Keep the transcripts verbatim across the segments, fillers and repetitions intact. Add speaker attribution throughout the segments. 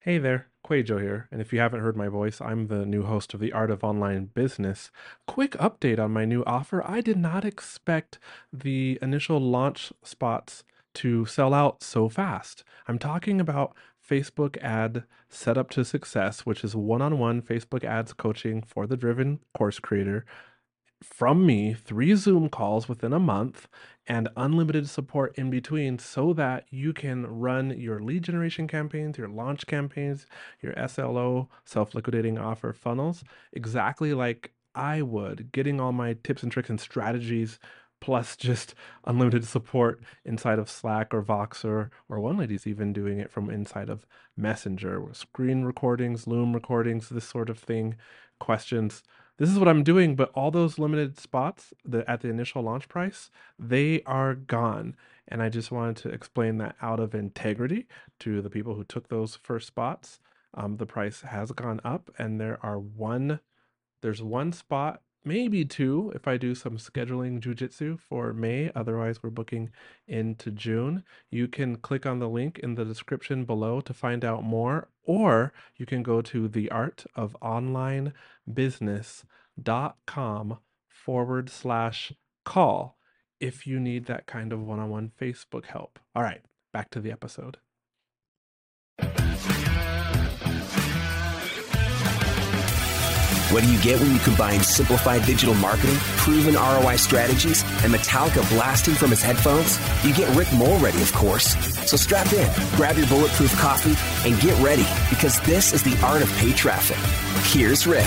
Speaker 1: Hey there, Quajo here, and if you haven't heard my voice, I'm the new host of The Art of Online Business. Quick update on my new offer. I did not expect the initial launch spots to sell out so fast. I'm talking about Facebook ad setup to success, which is one-on-one Facebook ads coaching for the driven course creator from me, three Zoom calls within a month, and unlimited support in between so that you can run your lead generation campaigns, your launch campaigns, your S L O, self liquidating offer funnels, exactly like I would, getting all my tips and tricks and strategies. Plus, just unlimited support inside of Slack or Voxer, or one lady's even doing it from inside of Messenger, screen recordings, Loom recordings, this sort of thing, questions. This is what I'm doing, but all those limited spots the, at the initial launch price, they are gone. And I just wanted to explain that out of integrity to the people who took those first spots. Um, the price has gone up, and there are one, there's one spot, maybe two, if I do some scheduling jujitsu for May. Otherwise, we're booking into June. You can click on the link in the description below to find out more, or you can go to theartofonlinebusiness.com forward slash call if you need that kind of one-on-one Facebook help. All right, back to the episode.
Speaker 2: What do you get when you combine simplified digital marketing, proven R O I strategies, and Metallica blasting from his headphones? You get Rick Mulready, of course. So strap in, grab your bulletproof coffee, and get ready, because this is the art of paid traffic. Here's Rick.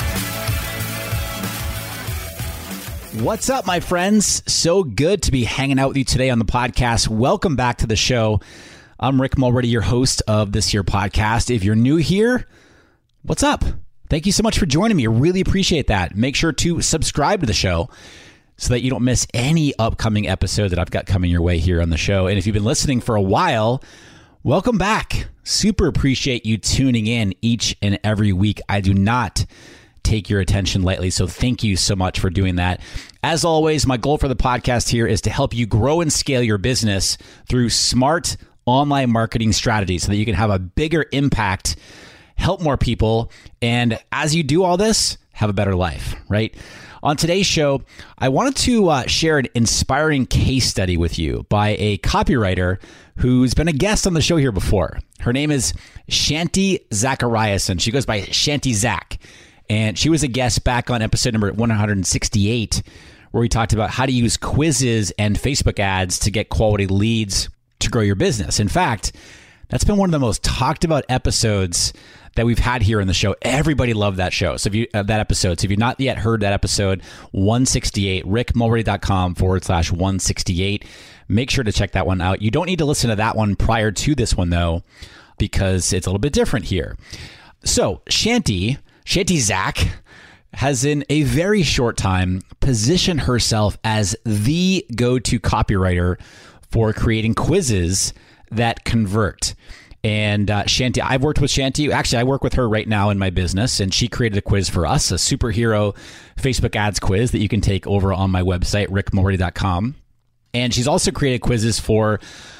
Speaker 3: What's up, my friends? So good to be hanging out with you today on the podcast. Welcome back to the show. I'm Rick Mulready, your host of this here podcast. If you're new here, what's up? Thank you so much for joining me. I really appreciate that. Make sure to subscribe to the show so that you don't miss any upcoming episode that I've got coming your way here on the show. And if you've been listening for a while, welcome back. Super appreciate you tuning in each and every week. I do not take your attention lightly, so thank you so much for doing that. As always, my goal for the podcast here is to help you grow and scale your business through smart online marketing strategies so that you can have a bigger impact, help more people, and as you do all this, have a better life, right? On today's show, I wanted to uh, share an inspiring case study with you by a copywriter who's been a guest on the show here before. Her name is Shanti Zachariason. She goes by Shanti Zach, and she was a guest back on episode number one hundred sixty-eight, where we talked about how to use quizzes and Facebook ads to get quality leads to grow your business. In fact, that's been one of the most talked about episodes that we've had here in the show. Everybody loved that show. So if you uh, that episode. So if you've not yet heard that episode, one sixty-eight, rickmulready.com forward slash 168. Make sure to check that one out. You don't need to listen to that one prior to this one though, because it's a little bit different here. So Shanti, Shanti Zach has in a very short time positioned herself as the go-to copywriter for creating quizzes that convert. And uh, Shanti, I've worked with Shanti. Actually, I work with her right now in my business, and she created a quiz for us, a superhero Facebook ads quiz that you can take over on my website, rick mulready dot com. And she's also created quizzes for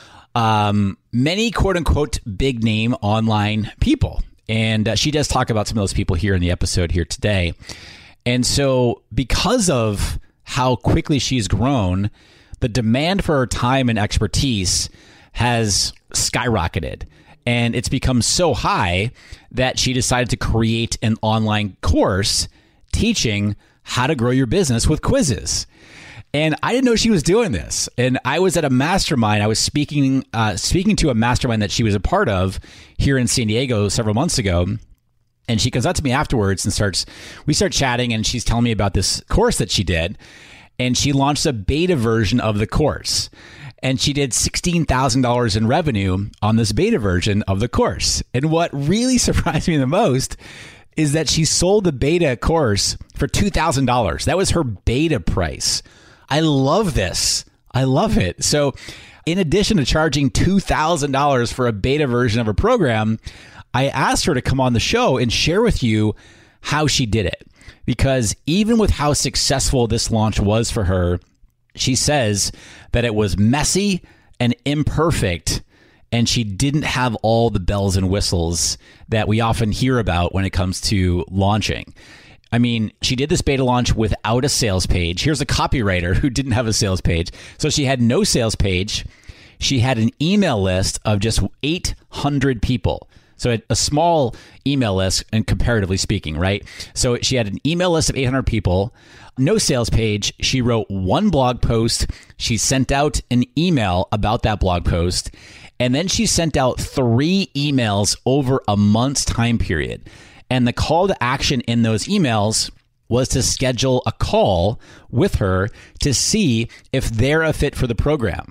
Speaker 3: um, many quote-unquote big name online people. And uh, she does talk about some of those people here in the episode here today. And so because of how quickly she's grown, the demand for her time and expertise has skyrocketed. And it's become so high that she decided to create an online course teaching how to grow your business with quizzes. And I didn't know she was doing this. And I was at a mastermind. I was speaking uh, speaking to a mastermind that she was a part of here in San Diego several months ago. And she comes up to me afterwards and starts, we start chatting, and she's telling me about this course that she did. And she launched a beta version of the course. And she did sixteen thousand dollars in revenue on this beta version of the course. And what really surprised me the most is that she sold the beta course for two thousand dollars. That was her beta price. I love this. I love it. So in addition to charging two thousand dollars for a beta version of her program, I asked her to come on the show and share with you how she did it. Because even with how successful this launch was for her, she says that it was messy and imperfect, and she didn't have all the bells and whistles that we often hear about when it comes to launching. I mean, she did this beta launch without a sales page. Here's a copywriter who didn't have a sales page. So she had no sales page. She had an email list of just eight hundred people. So a small email list, and comparatively speaking, right? So she had an email list of eight hundred people, no sales page. She wrote one blog post. She sent out an email about that blog post. And then she sent out three emails over a month's time period. And the call to action in those emails was to schedule a call with her to see if they're a fit for the program.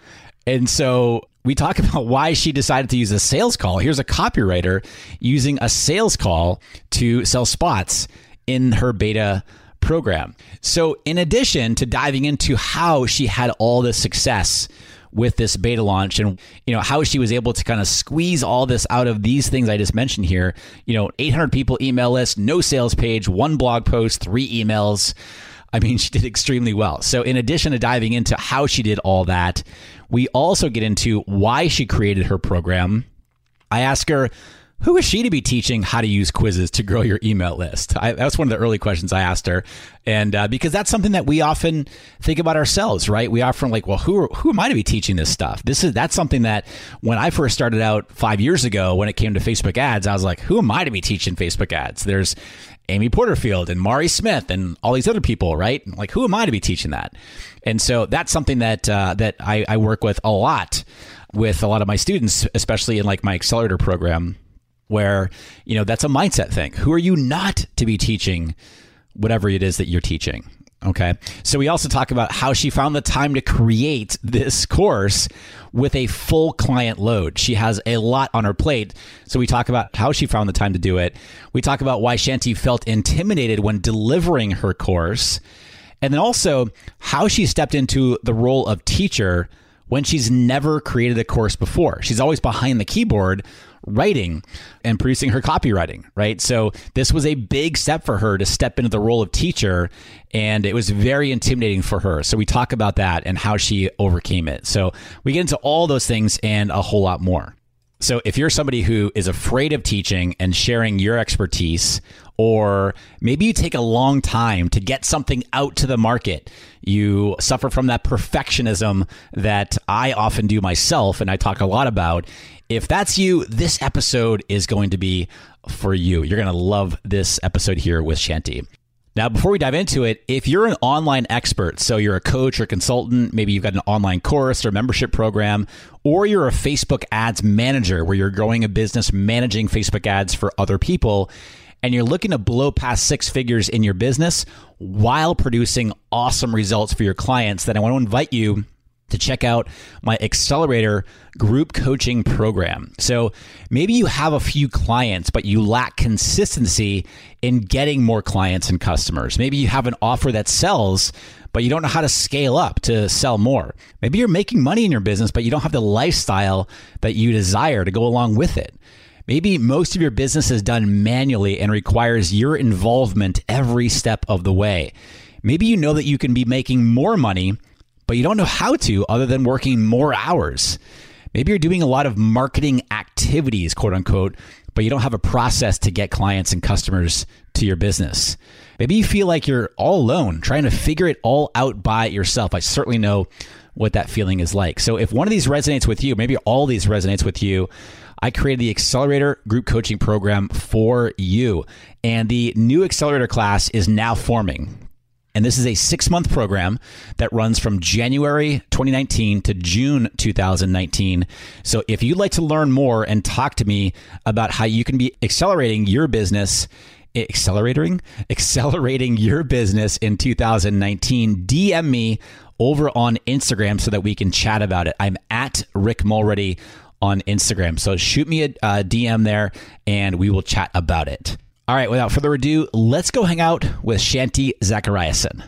Speaker 3: And so we talk about why she decided to use a sales call. Here's a copywriter using a sales call to sell spots in her beta program. So in addition to diving into how she had all this success with this beta launch and, you know, how she was able to kind of squeeze all this out of these things I just mentioned here, you know, eight hundred people email list, no sales page, one blog post, three emails. I mean, she did extremely well. So in addition to diving into how she did all that, we also get into why she created her program. I ask her, who is she to be teaching how to use quizzes to grow your email list? I, that was one of the early questions I asked her. And uh, because that's something that we often think about ourselves, right? We often like, well, who, who am I to be teaching this stuff? This is, that's something that when I first started out five years ago, when it came to Facebook ads, I was like, who am I to be teaching Facebook ads? There's Amy Porterfield and Mari Smith and all these other people, right? Like, who am I to be teaching that? And so that's something that, uh, that I, I work with a lot with a lot of my students, especially in like my accelerator program, where, you know, that's a mindset thing. Who are you not to be teaching whatever it is that you're teaching? Okay. So we also talk about how she found the time to create this course with a full client load. She has a lot on her plate. So we talk about how she found the time to do it. We talk about why Shanti felt intimidated when delivering her course. And then also how she stepped into the role of teacher when she's never created a course before. She's always behind the keyboard writing and producing her copywriting, right? So this was a big step for her to step into the role of teacher, and it was very intimidating for her. So we talk about that and how she overcame it. So we get into all those things and a whole lot more. So if you're somebody who is afraid of teaching and sharing your expertise, or maybe you take a long time to get something out to the market, you suffer from that perfectionism that I often do myself and I talk a lot about. If that's you, this episode is going to be for you. You're going to love this episode here with Shanti. Now, before we dive into it, if you're an online expert, so you're a coach or consultant, maybe you've got an online course or membership program, or you're a Facebook ads manager where you're growing a business managing Facebook ads for other people, and you're looking to blow past six figures in your business while producing awesome results for your clients, then I want to invite you to check out my Accelerator group coaching program. So maybe you have a few clients, but you lack consistency in getting more clients and customers. Maybe you have an offer that sells, but you don't know how to scale up to sell more. Maybe you're making money in your business, but you don't have the lifestyle that you desire to go along with it. Maybe most of your business is done manually and requires your involvement every step of the way. Maybe you know that you can be making more money, but you don't know how to other than working more hours. Maybe you're doing a lot of marketing activities, quote unquote, but you don't have a process to get clients and customers to your business. Maybe you feel like you're all alone, trying to figure it all out by yourself. I certainly know what that feeling is like. So if one of these resonates with you, maybe all these resonates with you, I created the Accelerator group coaching program for you. And the new Accelerator class is now forming. And this is a six-month program that runs from January twenty nineteen to June two thousand nineteen. So if you'd like to learn more and talk to me about how you can be accelerating your business, accelerating, accelerating your business in two thousand nineteen, D M me over on Instagram so that we can chat about it. I'm at Rick Mulready on Instagram. So shoot me a, a D M there and we will chat about it. All right, without further ado, let's go hang out with Shanti Zachariason.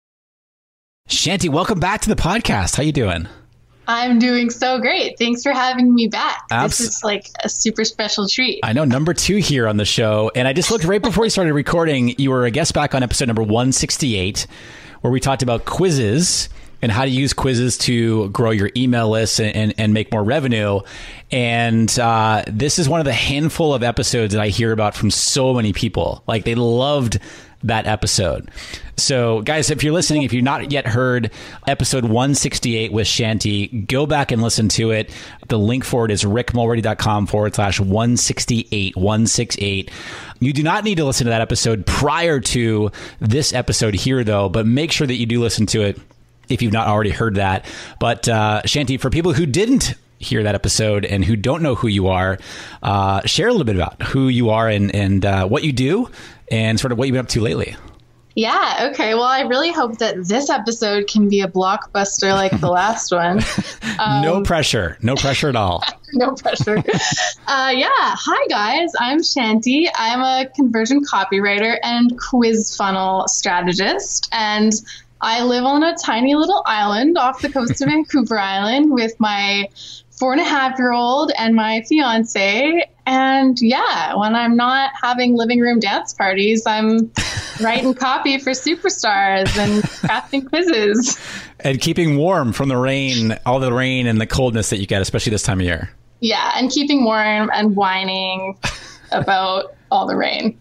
Speaker 3: Shanti, welcome back to the podcast. How you doing?
Speaker 4: I'm doing so great. Thanks for having me back.
Speaker 3: Abs-
Speaker 4: this is like a super special treat.
Speaker 3: I know, number two here on the show. And I just looked right before we started recording. You were a guest back on episode number one sixty-eight, where we talked about quizzes and how to use quizzes to grow your email list and, and, and make more revenue. And uh, this is one of the handful of episodes that I hear about from so many people. Like, they loved that episode. So guys, if you're listening, if you've not yet heard episode one sixty-eight with Shanti, go back and listen to it. The link for it is rickmulready.com forward slash 168, 168. You do not need to listen to that episode prior to this episode here, though, but make sure that you do listen to it if you've not already heard that. But uh, Shanti, for people who didn't hear that episode and who don't know who you are, uh, share a little bit about who you are and, and uh, what you do and sort of what you've been up to lately.
Speaker 4: Yeah. Okay. Well, I really hope that this episode can be a blockbuster like the last one.
Speaker 3: Um, no pressure. No pressure at all.
Speaker 4: No pressure. uh, yeah. Hi, guys. I'm Shanti. I'm a conversion copywriter and quiz funnel strategist. And I live on a tiny little island off the coast of Vancouver Island with my four and a half year old and my fiance. And yeah, when I'm not having living room dance parties, I'm writing copy for superstars and crafting quizzes.
Speaker 3: And keeping warm from the rain, all the rain and the coldness that you get, especially this time of year.
Speaker 4: Yeah, and keeping warm and whining about all the rain.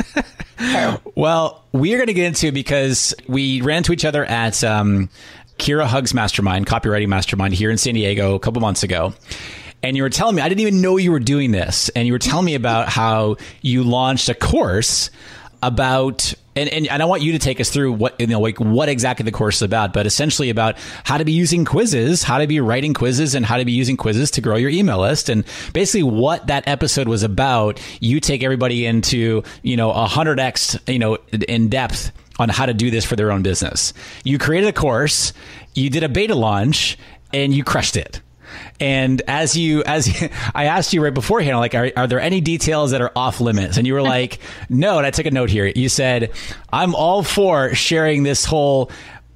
Speaker 3: Well, we are going to get into it because we ran into each other at um, Kira Hug's Mastermind, Copywriting Mastermind here in San Diego a couple months ago. And you were telling me, I didn't even know you were doing this. And you were telling me about how you launched a course about, and, and, and I want you to take us through what, you know, like what exactly the course is about, but essentially about how to be using quizzes, how to be writing quizzes, and how to be using quizzes to grow your email list. And basically what that episode was about, you take everybody into, you know, a hundred X, you know, in depth on how to do this for their own business. You created a course, you did a beta launch, and you crushed it. And as you, as you, I asked you right beforehand, like, are, are there any details that are off limits? And you were like, no. And I took a note here. You said, I'm all for sharing this whole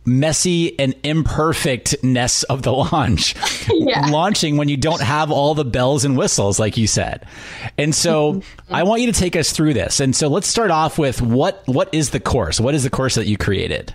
Speaker 3: messy and imperfectness of the launch, yeah. launching when you don't have all the bells and whistles, like you said. And so I want you to take us through this. And so let's start off with what, what is the course? What is the course that you created?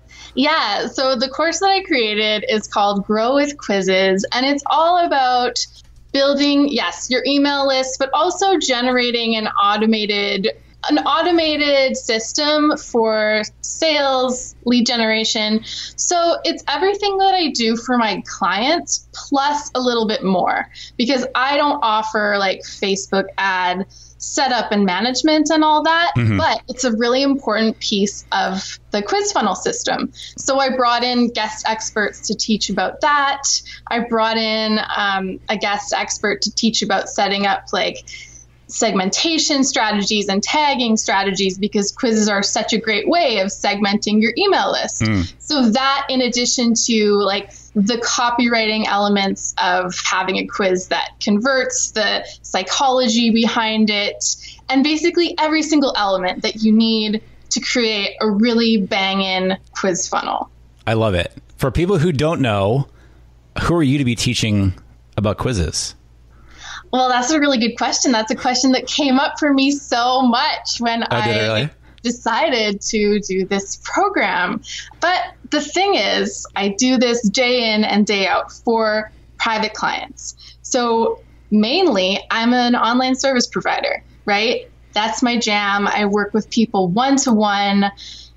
Speaker 4: Yeah, so the course that I created is called Grow with Quizzes, and it's all about building, yes, your email list, but also generating an automated an automated system for sales, lead generation. So it's everything that I do for my clients plus a little bit more, because I don't offer like Facebook ad setup and management and all that, mm-hmm. but it's a really important piece of the quiz funnel system. So I brought in guest experts to teach about that. I brought in um, a guest expert to teach about setting up like segmentation strategies and tagging strategies, because quizzes are such a great way of segmenting your email list. Mm. So that, in addition to like the copywriting elements of having a quiz that converts, the psychology behind it, and basically every single element that you need to create a really bangin' quiz funnel.
Speaker 3: I love it. For people who don't know, who are you to be teaching about quizzes?
Speaker 4: Well, that's a really good question. That's a question that came up for me so much when oh, I really? decided to do this program. But the thing is, I do this day in and day out for private clients. So mainly, I'm an online service provider, right? That's my jam. I work with people one-to-one.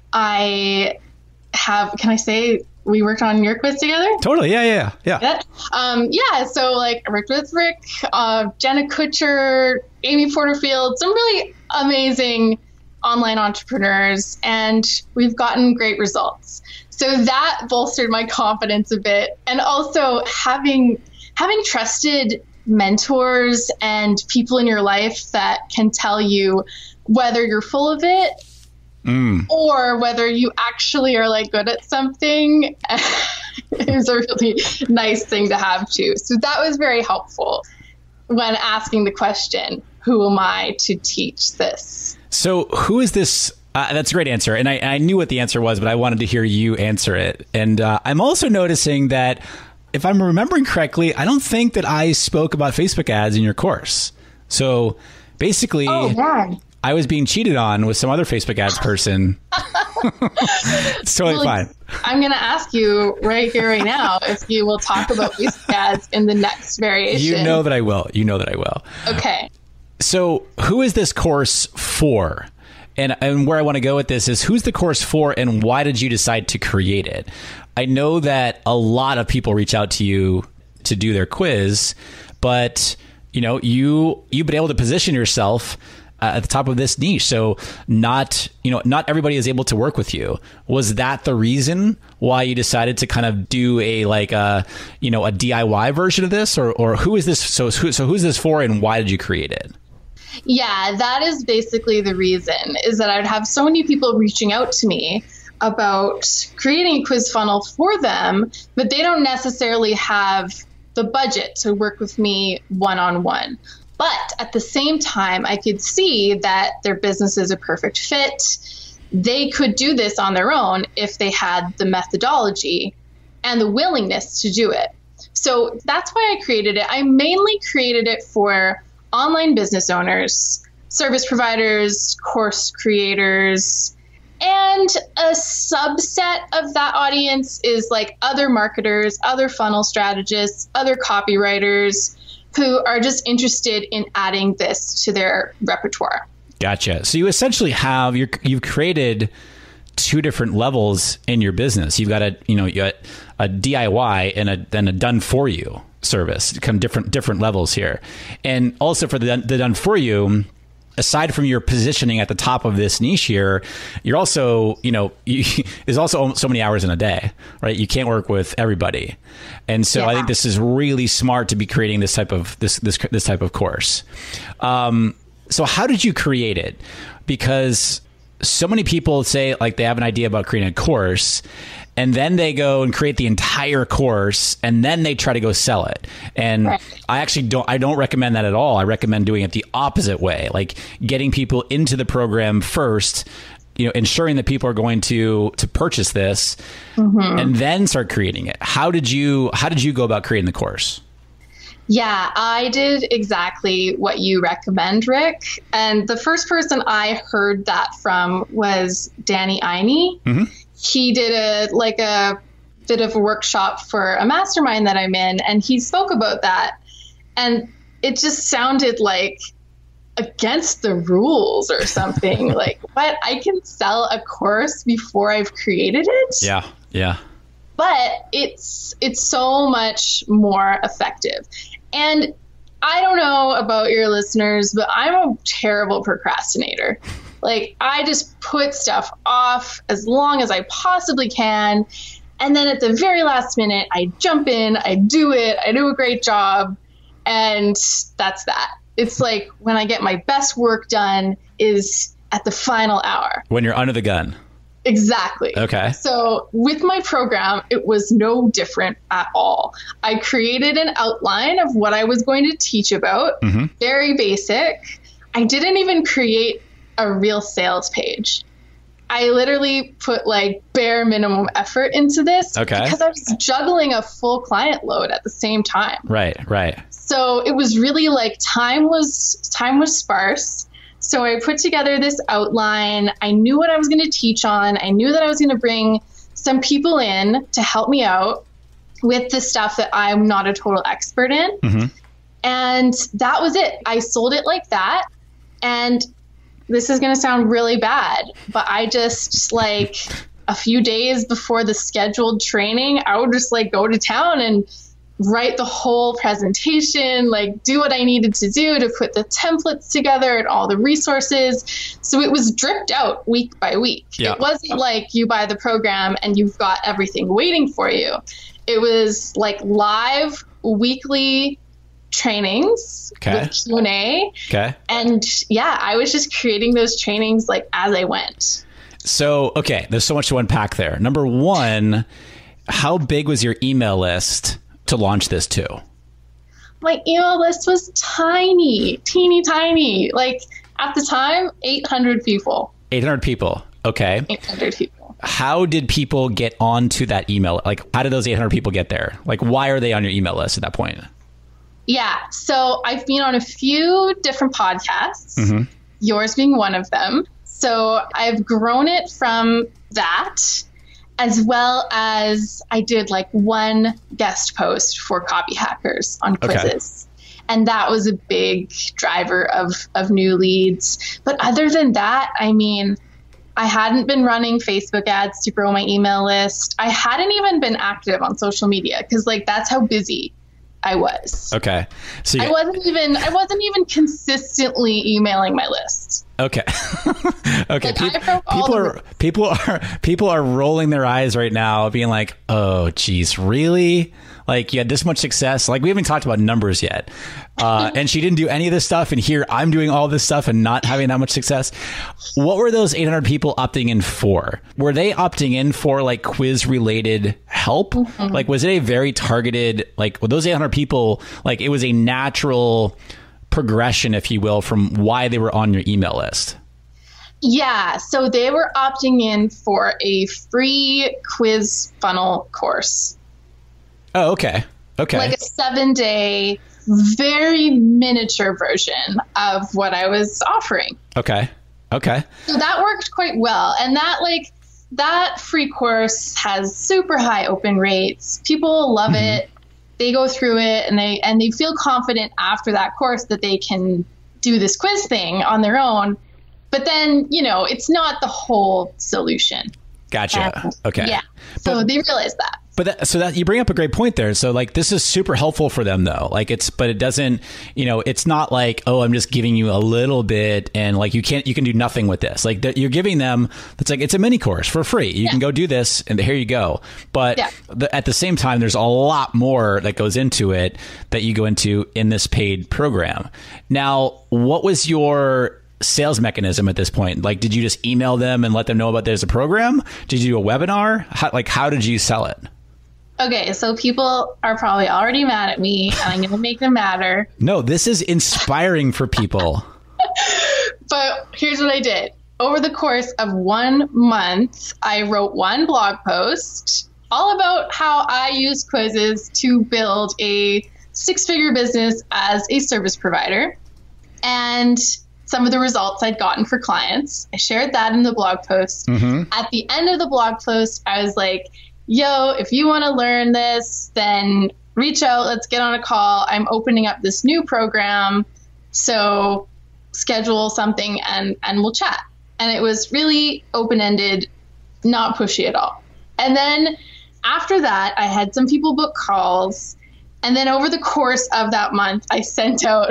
Speaker 4: I have, can I say, we worked on your quiz together?
Speaker 3: Totally. Yeah, yeah, yeah.
Speaker 4: Yeah. Um, yeah. So like I worked with Rick, uh, Jenna Kutcher, Amy Porterfield, some really amazing online entrepreneurs, and we've gotten great results. So that bolstered my confidence a bit. And also having, having trusted mentors and people in your life that can tell you whether you're full of it Mm. or whether you actually are like good at something is a really nice thing to have too. So that was very helpful when asking the question, who am I to teach this?
Speaker 3: So who is this? Uh, that's a great answer. And I, I knew what the answer was, but I wanted to hear you answer it. And uh, I'm also noticing that if I'm remembering correctly, I don't think that I spoke about Facebook ads in your course. So basically,
Speaker 4: oh, man.
Speaker 3: I was being cheated on with some other Facebook ads person It's totally
Speaker 4: Well,
Speaker 3: fine.
Speaker 4: I'm going to ask you right here, right now, if you will talk about basic ads in the next variation.
Speaker 3: You know that I will. You know that I will.
Speaker 4: Okay.
Speaker 3: So who is this course for? And, and where I want to go with this is, who's the course for and why did you decide to create it? I know that a lot of people reach out to you to do their quiz, but you know, you, you've been able to position yourself uh, at the top of this niche. So not, you know, not everybody is able to work with you. Was that the reason why you decided to kind of do a, like a, you know, a D I Y version of this, or, or who is this? So, who, so who's this for and why did you create it?
Speaker 4: Yeah, that is basically the reason, is that I'd have so many people reaching out to me about creating a quiz funnel for them, but they don't necessarily have the budget to work with me one-on-one. But at the same time, I could see that their business is a perfect fit. They could do this on their own if they had the methodology and the willingness to do it. So that's why I created it. I mainly created it for online business owners, service providers, course creators, and a subset of that audience is like other marketers, other funnel strategists, other copywriters who are just interested in adding this to their repertoire.
Speaker 3: Gotcha. So you essentially have, you're, you've created two different levels in your business. You've got a, you know, you got a D I Y and a, then a done for you service, kind of different, different levels here. And also for the, the done for you, aside from your positioning at the top of this niche here, you're also, you know, you, there's also so many hours in a day, right? You can't work with everybody. And so yeah. I think this is really smart to be creating this type of, this, this, this type of course. Um, so how did you create it? Because so many people say like they have an idea about creating a course, and then they go and create the entire course, and then they try to go sell it. And right. I actually don't, I don't recommend that at all. I recommend doing it the opposite way, like getting people into the program first, you know, ensuring that people are going to, to purchase this mm-hmm. and then start creating it. How did you, how did you go about creating the course?
Speaker 4: Yeah, I did exactly what you recommend, Rick. And the first person I heard that from was Danny Iney. Mm-hmm. He did a like a bit of a workshop for a mastermind that I'm in, and he spoke about that. And it just sounded like against the rules or something. Like, what? I can sell a course before I've created it?
Speaker 3: Yeah, yeah.
Speaker 4: But it's it's so much more effective. And I don't know about your listeners, but I'm a terrible procrastinator. Like, I just put stuff off as long as I possibly can. And then at the very last minute, I jump in, I do it, I do a great job. And that's that. It's like when I get my best work done is at the final hour.
Speaker 3: When you're under the gun.
Speaker 4: Exactly.
Speaker 3: Okay.
Speaker 4: So with my program, it was no different at all. I created an outline of what I was going to teach about, mm-hmm. very basic. I didn't even create a real sales page. I literally put like bare minimum effort into this
Speaker 3: okay.
Speaker 4: because I was juggling a full client load at the same time.
Speaker 3: Right, right.
Speaker 4: So it was really like time was time was sparse. So I put together this outline. I knew what I was going to teach on. I knew that I was going to bring some people in to help me out with the stuff that I'm not a total expert in. Mm-hmm. And that was it. I sold it like that. And this is going to sound really bad, but I just like a few days before the scheduled training, I would just like go to town and write the whole presentation, like do what I needed to do to put the templates together and all the resources. So it was dripped out week by week. Yeah. It wasn't like you buy the program and you've got everything waiting for you. It was like live weekly trainings
Speaker 3: okay.
Speaker 4: with Q and A.
Speaker 3: Okay.
Speaker 4: And yeah, I was just creating those trainings like as I went.
Speaker 3: So, okay, there's so much to unpack there. Number one, how big was your email list to launch this to?
Speaker 4: My email list was tiny, teeny tiny. Like at the time, eight hundred people.
Speaker 3: eight hundred people. Okay.
Speaker 4: eight hundred people.
Speaker 3: How did people get onto that email? Like, how did those eight hundred people get there? Like, why are they on your email list at that point?
Speaker 4: Yeah. So I've been on a few different podcasts, mm-hmm. yours being one of them. So I've grown it from that, as well as I did like one guest post for Copy Hackers on quizzes. Okay. And that was a big driver of, of new leads. But other than that, I mean, I hadn't been running Facebook ads to grow my email list. I hadn't even been active on social media because like that's how busy I was.
Speaker 3: Okay. So
Speaker 4: I wasn't even I wasn't even consistently emailing my list.
Speaker 3: Okay. okay.
Speaker 4: Like,
Speaker 3: Pe-
Speaker 4: people
Speaker 3: are
Speaker 4: the-
Speaker 3: people are people are rolling their eyes right now, being like, "Oh, geez, really? Like you had this much success? Like we haven't talked about numbers yet." Uh, and she didn't do any of this stuff, and here I'm doing all this stuff and not having that much success. What were those eight hundred people opting in for? Were they opting in for like quiz related help? Mm-hmm. Like was it a very targeted, like with those eight hundred people, like it was a natural progression, if you will, from why they were on your email list?
Speaker 4: Yeah, so they were opting in for a free quiz funnel course.
Speaker 3: Oh, okay. Okay.
Speaker 4: Like a seven day, very miniature version of what I was offering.
Speaker 3: Okay. Okay.
Speaker 4: So that worked quite well. And that like that free course has super high open rates. People love mm-hmm. it. They go through it and they and they feel confident after that course that they can do this quiz thing on their own. But then, you know, it's not the whole solution.
Speaker 3: Gotcha.
Speaker 4: And,
Speaker 3: okay.
Speaker 4: Yeah. So
Speaker 3: but,
Speaker 4: they realize that.
Speaker 3: But that, so that you bring up a great point there. So like this is super helpful for them though. Like it's, but it doesn't, you know, it's not like, oh, I'm just giving you a little bit and like you can't, you can do nothing with this. Like you're giving them, it's like, it's a mini course for free. You yeah. can go do this and here you go. But yeah. the, at the same time, there's a lot more that goes into it that you go into in this paid program. Now, what was your sales mechanism at this point? Like, did you just email them and let them know about there's a program? Did you do a webinar? How, like, how did you sell it?
Speaker 4: Okay, so people are probably already mad at me, and I'm going to make them madder.
Speaker 3: No, this is inspiring for people.
Speaker 4: But here's what I did. Over the course of one month, I wrote one blog post all about how I use quizzes to build a six-figure business as a service provider, and some of the results I'd gotten for clients. I shared that in the blog post. Mm-hmm. At the end of the blog post, I was like, yo, if you want to learn this, then reach out. Let's get on a call. I'm opening up this new program. So schedule something and, and we'll chat. And it was really open-ended, not pushy at all. And then after that, I had some people book calls. And then over the course of that month, I sent out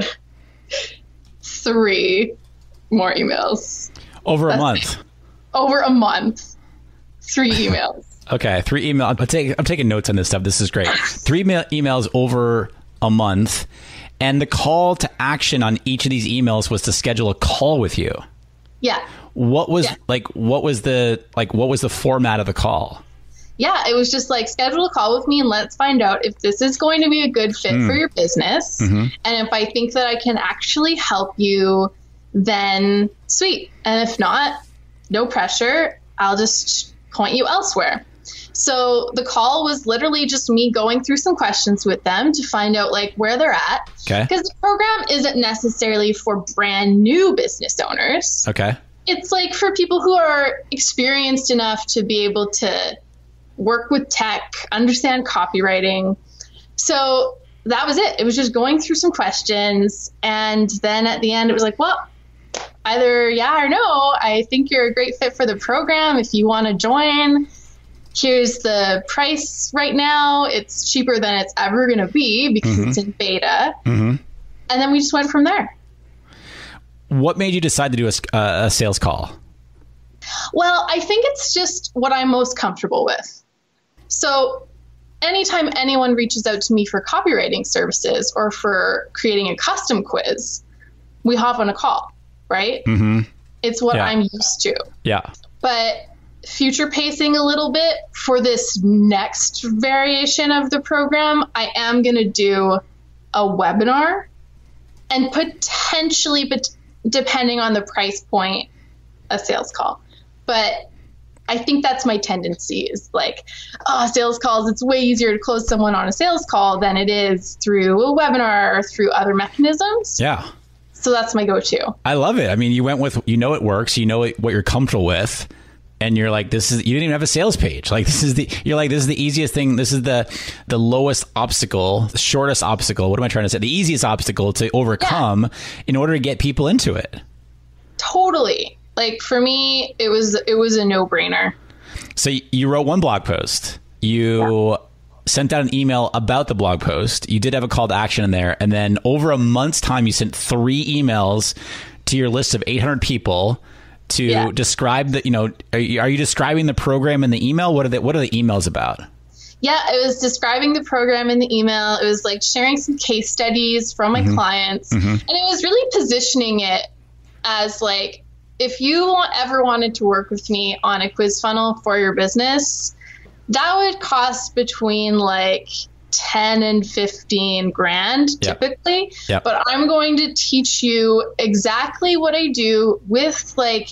Speaker 4: three more emails.
Speaker 3: Over a
Speaker 4: That's
Speaker 3: month?
Speaker 4: It. Over a month. Three emails.
Speaker 3: Okay, three emails. I'm taking, I'm taking notes on this stuff. This is great. Three ma- emails over a month. And the call to action on each of these emails was to schedule a call with you.
Speaker 4: Yeah.
Speaker 3: What was
Speaker 4: yeah.
Speaker 3: like, what was the, like, what was the format of the call?
Speaker 4: Yeah, it was just like, schedule a call with me and let's find out if this is going to be a good fit mm. for your business. Mm-hmm. And if I think that I can actually help you, then sweet. And if not, no pressure. I'll just point you elsewhere. So the call was literally just me going through some questions with them to find out like where they're at.
Speaker 3: Okay.
Speaker 4: Because the program isn't necessarily for brand new business owners.
Speaker 3: Okay.
Speaker 4: It's like for people who are experienced enough to be able to work with tech, understand copywriting. So that was it. It was just going through some questions. And then at the end, it was like, well, either yeah or no, I think you're a great fit for the program. If you want to join, here's the price right now. It's cheaper than it's ever going to be because mm-hmm. it's in beta. Mm-hmm. And then we just went from there.
Speaker 3: What made you decide to do a, uh, a sales call?
Speaker 4: Well, I think it's just what I'm most comfortable with. So anytime anyone reaches out to me for copywriting services or for creating a custom quiz, we hop on a call, right? Mm-hmm. It's what yeah. I'm used to.
Speaker 3: Yeah.
Speaker 4: But future pacing a little bit for this next variation of the program, I am going to do a webinar and potentially, but depending on the price point, a sales call. But I think that's my tendency is like, oh, sales calls, it's way easier to close someone on a sales call than it is through a webinar or through other mechanisms.
Speaker 3: Yeah.
Speaker 4: So So that's my go-to.
Speaker 3: I love it. I mean, you went with, you know, it works, you know it, what you're comfortable with. And you're like, this is, you didn't even have a sales page. Like, this is the, you're like, this is the easiest thing. This is the, the lowest obstacle, the shortest obstacle. What am I trying to say? The easiest obstacle to overcome yeah. in order to get people into it.
Speaker 4: Totally. Like for me, it was, it was a no brainer.
Speaker 3: So you wrote one blog post, you yeah. sent out an email about the blog post. You did have a call to action in there. And then over a month's time, you sent three emails to your list of eight hundred people to yeah. describe the, you know, are you, are you describing the program in the email? What are the, what are the emails about?
Speaker 4: Yeah, it was describing the program in the email. It was like sharing some case studies from my mm-hmm. clients. Mm-hmm. And it was really positioning it as like, if you want, ever wanted to work with me on a quiz funnel for your business, that would cost between like ten and fifteen grand yep. typically. Yep. But I'm going to teach you exactly what I do with like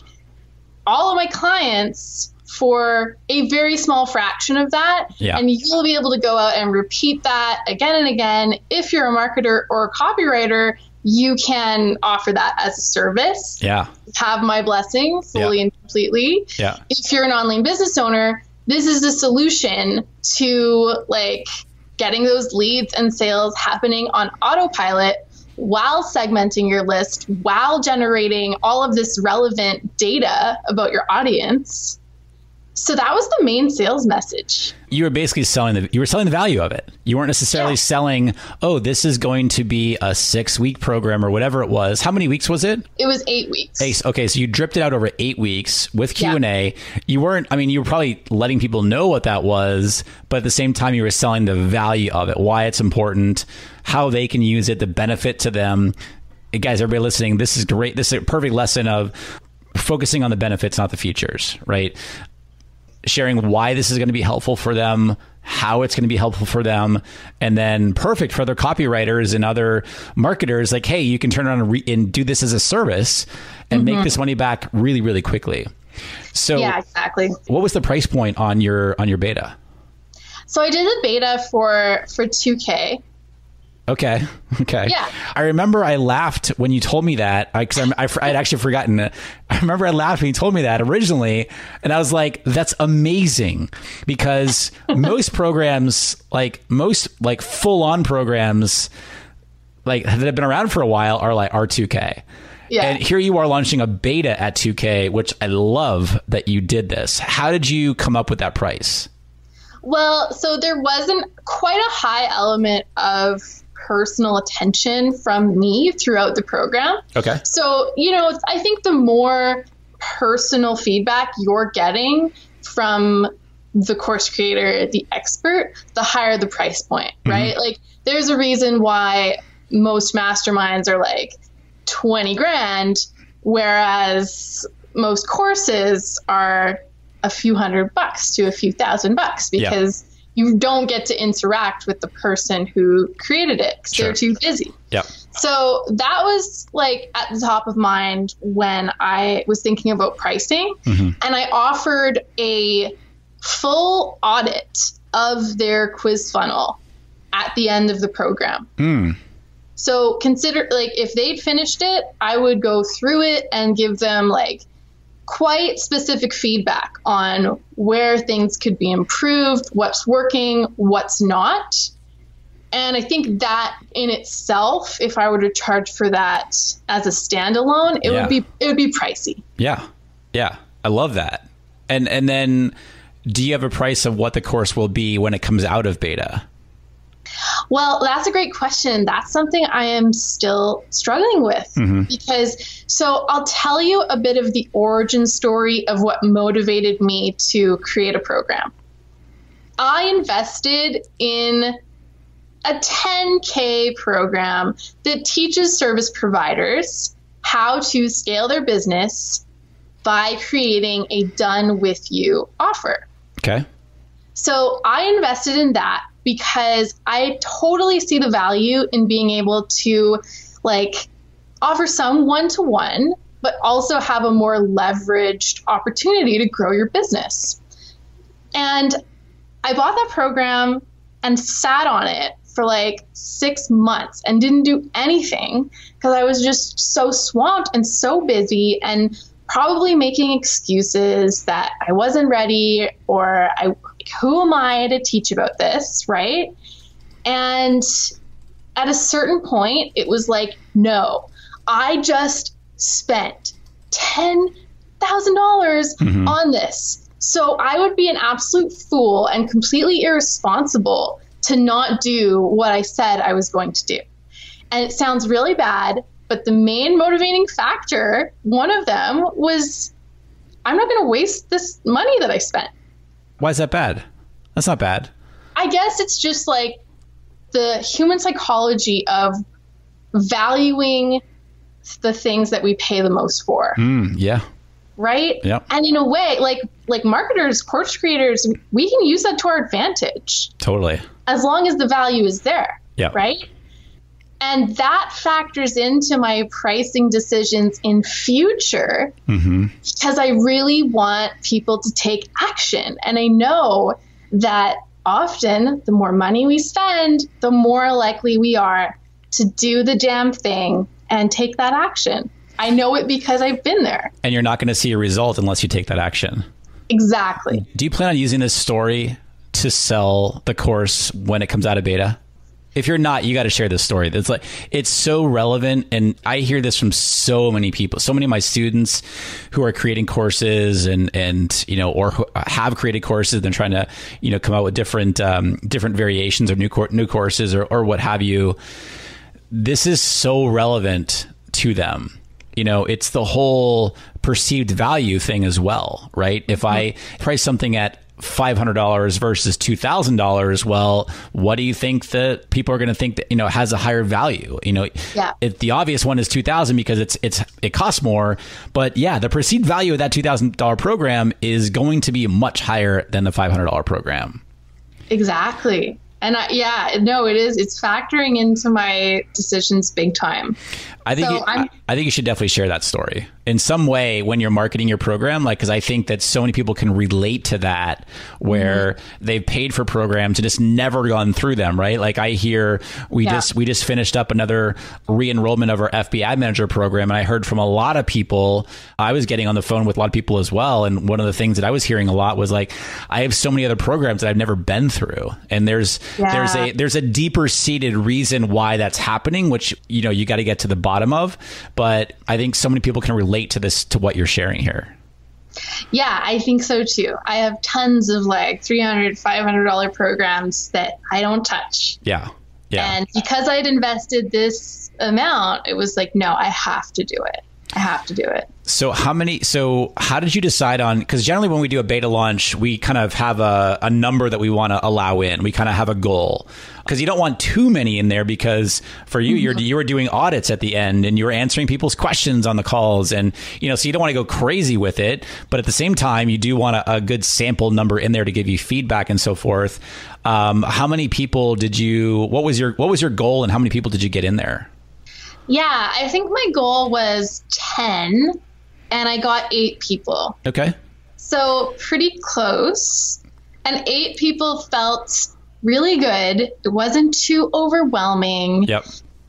Speaker 4: all of my clients for a very small fraction of that. Yeah. And you'll be able to go out and repeat that again and again. If you're a marketer or a copywriter, you can offer that as a service.
Speaker 3: Yeah.
Speaker 4: Have my blessing fully yeah. and completely.
Speaker 3: Yeah.
Speaker 4: If you're an online business owner, this is the solution to like getting those leads and sales happening on autopilot while segmenting your list, while generating all of this relevant data about your audience. So that was the main sales message.
Speaker 3: You were basically selling the, you were selling the value of it. You weren't necessarily yeah. selling, oh, this is going to be a six week program or whatever it was. How many weeks was it?
Speaker 4: It was eight weeks.
Speaker 3: Eight, okay. So you dripped it out over eight weeks with Q and A. Yeah. You weren't, I mean, you were probably letting people know what that was, but at the same time you were selling the value of it, why it's important, how they can use it, the benefit to them. Hey, guys, everybody listening, this is great. This is a perfect lesson of focusing on the benefits, not the features, right? Sharing why this is going to be helpful for them, how it's going to be helpful for them, and then perfect for other copywriters and other marketers. Like, hey, you can turn around and, re- and do this as a service and mm-hmm. make this money back really, really quickly. So,
Speaker 4: yeah, exactly.
Speaker 3: What was the price point on your on your beta?
Speaker 4: So I did the beta for for two K.
Speaker 3: Okay. Okay.
Speaker 4: Yeah.
Speaker 3: I remember I laughed when you told me that because I, I, I'd actually forgotten it. I remember I laughed when you told me that originally. And I was like, that's amazing because most programs, like most like full on programs, like that have been around for a while are like are two K. Yeah. And here you are launching a beta at two K, which I love that you did this. How did you come up with that price?
Speaker 4: Well, so there wasn't quite a high element of personal attention from me throughout the program.
Speaker 3: Okay.
Speaker 4: So, you know, I think the more personal feedback you're getting from the course creator, the expert, the higher the price point, mm-hmm. right? Like there's a reason why most masterminds are like twenty grand, whereas most courses are a few hundred bucks to a few thousand bucks because yeah. you don't get to interact with the person who created it because sure. they're too busy.
Speaker 3: Yeah.
Speaker 4: So that was like at the top of mind when I was thinking about pricing. Mm-hmm. And I offered a full audit of their quiz funnel at the end of the program.
Speaker 3: Mm.
Speaker 4: So consider like if they'd finished it, I would go through it and give them like quite specific feedback on where things could be improved, what's working, what's not. And I think that in itself, if I were to charge for that as a standalone, it yeah. would be it would be pricey.
Speaker 3: Yeah. Yeah. I love that. And and then do you have a price of what the course will be when it comes out of beta?
Speaker 4: Well, that's a great question. That's something I am still struggling with mm-hmm. because, so I'll tell you a bit of the origin story of what motivated me to create a program. I invested in a ten K program that teaches service providers how to scale their business by creating a done with you offer.
Speaker 3: Okay.
Speaker 4: So I invested in that because I totally see the value in being able to like offer some one-to-one, but also have a more leveraged opportunity to grow your business. And I bought that program and sat on it for like six months and didn't do anything because I was just so swamped and so busy and probably making excuses that I wasn't ready or I, who am I to teach about this, right? And at a certain point, it was like, no, I just spent ten thousand dollars mm-hmm. on this. So I would be an absolute fool and completely irresponsible to not do what I said I was going to do. And it sounds really bad, but the main motivating factor, one of them was, I'm not going to waste this money that I spent.
Speaker 3: Why is that bad? That's not bad.
Speaker 4: I guess it's just like the human psychology of valuing the things that we pay the most for.
Speaker 3: Mm, yeah.
Speaker 4: Right?
Speaker 3: Yep.
Speaker 4: And in a way, like like marketers, course creators, we can use that to our advantage.
Speaker 3: Totally.
Speaker 4: As long as the value is there.
Speaker 3: Yeah.
Speaker 4: Right? And that factors into my pricing decisions in future mm-hmm. because I really want people to take action. And I know that often the more money we spend, the more likely we are to do the damn thing and take that action. I know it because I've been there.
Speaker 3: And you're not going to see a result unless you take that action.
Speaker 4: Exactly.
Speaker 3: Do you plan on using this story to sell the course when it comes out of beta? If you're not, you got to share this story. It's like, it's so relevant. And I hear this from so many people, so many of my students who are creating courses and, and, you know, or have created courses and trying to, you know, come out with different, um, different variations of new, cor- new courses or, or what have you. This is so relevant to them. You know, it's the whole perceived value thing as well, right? If I price something at five hundred dollars versus two thousand dollars, well, what do you think that people are going to think that, you know, has a higher value? You know,
Speaker 4: yeah.
Speaker 3: If the obvious one is two thousand because it's, it's, it costs more, but yeah, the perceived value of that two thousand dollars program is going to be much higher than the five hundred dollars program.
Speaker 4: Exactly. And I, yeah, no, it is. It's factoring into my decisions big time.
Speaker 3: I think so you, I, I think you should definitely share that story in some way when you're marketing your program, like, because I think that so many people can relate to that, where mm-hmm. they've paid for programs and just never gone through them, right? Like I hear we yeah. just we just finished up another re-enrollment of our F B I Manager program, and I heard from a lot of people. I was getting on the phone with a lot of people as well, and one of the things that I was hearing a lot was like, I have so many other programs that I've never been through, and there's yeah. there's a there's a deeper seated reason why that's happening, which, you know, you got to get to the bottom of. But I think so many people can relate to this, to what you're sharing here.
Speaker 4: Yeah, I think so too. I have tons of like three hundred dollars, five hundred dollars programs that I don't touch.
Speaker 3: Yeah. Yeah.
Speaker 4: And because I'd invested this amount, it was like, no, I have to do it. I have to do it.
Speaker 3: So how many, so how did you decide on, because generally when we do a beta launch, we kind of have a, a number that we want to allow in. We kind of have a goal, because you don't want too many in there, because for you, you're, you were doing audits at the end and you were answering people's questions on the calls. And, you know, so you don't want to go crazy with it, but at the same time, you do want a, a good sample number in there to give you feedback and so forth. Um, how many people did you, what was your, what was your goal and how many people did you get in there?
Speaker 4: Yeah, I think my goal was ten and I got eight people.
Speaker 3: Okay.
Speaker 4: So pretty close. And eight people felt really good. It wasn't too overwhelming.
Speaker 3: Yep.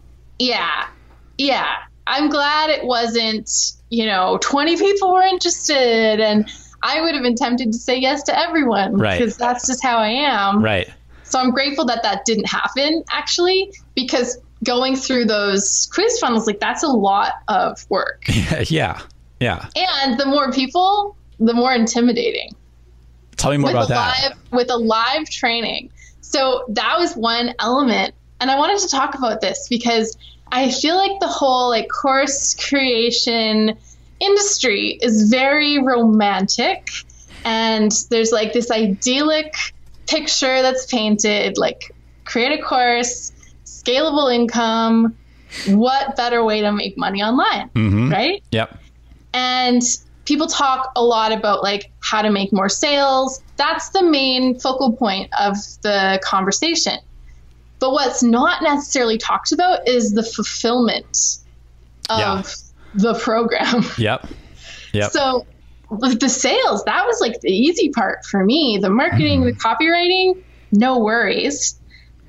Speaker 4: Yeah. Yeah. I'm glad it wasn't, you know, twenty people were interested and I would have been tempted to say yes to everyone.
Speaker 3: Right.
Speaker 4: Because that's just how I am.
Speaker 3: Right.
Speaker 4: So I'm grateful that that didn't happen, actually, because going through those quiz funnels, like, that's a lot of work.
Speaker 3: Yeah. Yeah.
Speaker 4: And the more people, the more intimidating.
Speaker 3: Tell me more
Speaker 4: with
Speaker 3: about
Speaker 4: that. Live, with a live training. So that was one element. And I wanted to talk about this because I feel like the whole like course creation industry is very romantic. And there's like this idyllic picture that's painted, like create a course, scalable income, what better way to make money online, mm-hmm. right?
Speaker 3: Yep.
Speaker 4: And people talk a lot about like how to make more sales. That's the main focal point of the conversation. But what's not necessarily talked about is the fulfillment of yeah. the program.
Speaker 3: Yep. Yep.
Speaker 4: So with the sales, that was like the easy part for me. The marketing, mm-hmm. the copywriting, no worries.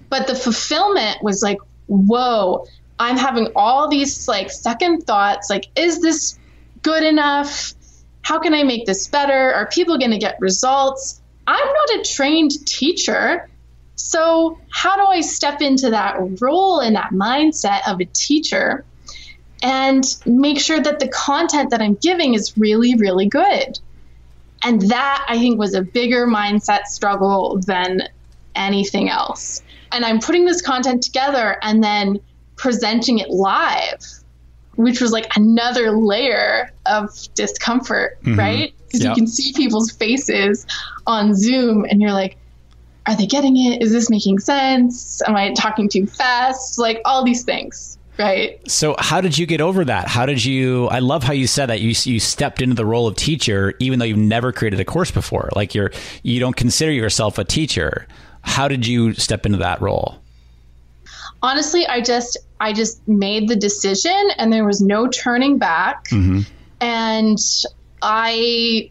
Speaker 4: But the fulfillment was like, whoa, I'm having all these like second thoughts. Like, is this good enough? How can I make this better? Are people going to get results? I'm not a trained teacher. So how do I step into that role and that mindset of a teacher and make sure that the content that I'm giving is really, really good? And that, I think, was a bigger mindset struggle than anything else. And I'm putting this content together and then presenting it live, which was like another layer of discomfort, mm-hmm. right? Because yep. you can see people's faces on Zoom and you're like, are they getting it? Is this making sense? Am I talking too fast? Like all these things, right?
Speaker 3: So how did you get over that? How did you, I love how you said that you you stepped into the role of teacher, even though you've never created a course before. Like you're, you don't consider yourself a teacher. How did you step into that role?
Speaker 4: Honestly, I just, I just made the decision and there was no turning back. Mm-hmm. And I